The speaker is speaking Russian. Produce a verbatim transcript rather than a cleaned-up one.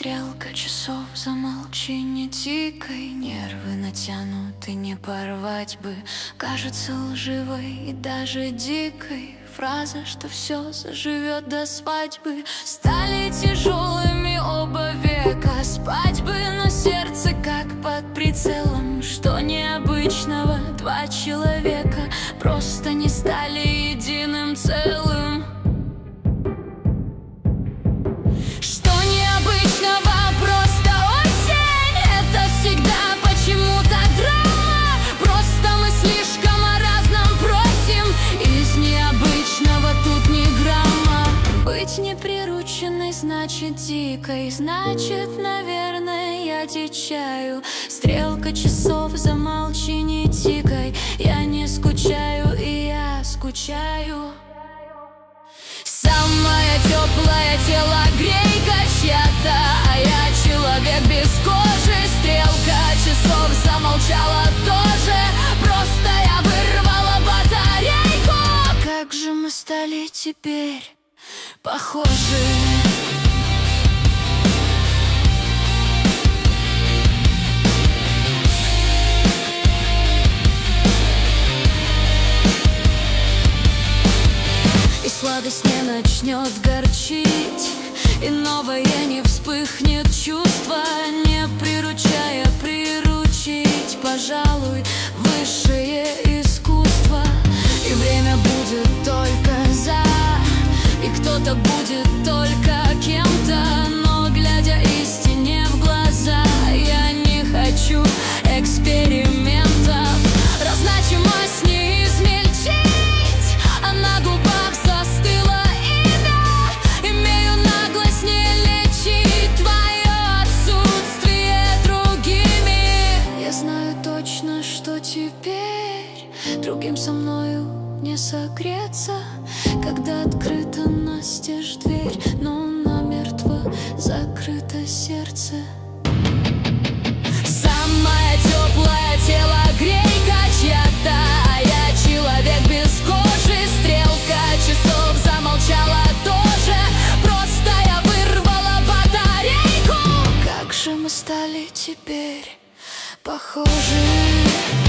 Стрелка часов, замолчи, не тикай. Нервы натянуты, не порвать бы. Кажется лживой и даже дикой фраза, что все заживет до свадьбы. Стали тяжелыми оба века, спать бы, но сердце как под прицелом. Что необычного, два человека просто не стали единым целым. Что необычного, просто осень. Это всегда почему-то драма. Просто мы слишком о разном просим. Из необычного тут ни грамма. Быть неприрученной значит дикой. Значит, наверное, я дичаю. Стрелка часов, замолчи, не тикай. Я не скучаю, и я скучаю. Самая теплая телогрейка чья-то, а я человек без кожи. Стрелка часов замолчала тоже. Просто я вырвала батарейку. Как же мы стали теперь похожи. И сладость не начнет горчить, и новое не вспыхнет чувство, не приручая приручить, пожалуй, высшее искусство. И время будет только за, и кто-то будет только кем-то. Но глядя истине в глаза, я не хочу экспериментов. Разначимость не измельчить, а на губах застыло имя. Имею наглость не лечить твое отсутствие другими. Я знаю точно, что теперь другим со мною не согреться, когда открыта настежь дверь, но намертво закрыто сердце. Самая теплая телогрейка чья-то, а я человек без кожи. Стрелка часов замолчала тоже. Просто я вырвала батарейку. Как же мы стали теперь похожи.